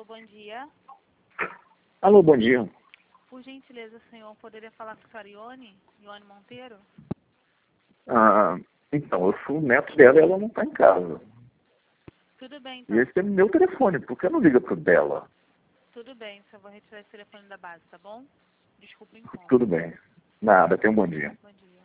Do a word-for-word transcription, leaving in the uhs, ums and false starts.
bom dia. Alô, bom dia. Por gentileza, senhor, poderia falar com a senhora Ione? Ione Monteiro? Ah, então, eu sou o neto dela e ela não está em casa. Tudo bem, então. E esse é meu telefone, por que não liga pro dela? Tudo bem, só vou retirar esse telefone da base, tá bom? Desculpa o incômodo. Tudo bem. Nada, tenha um bom dia. Bom dia.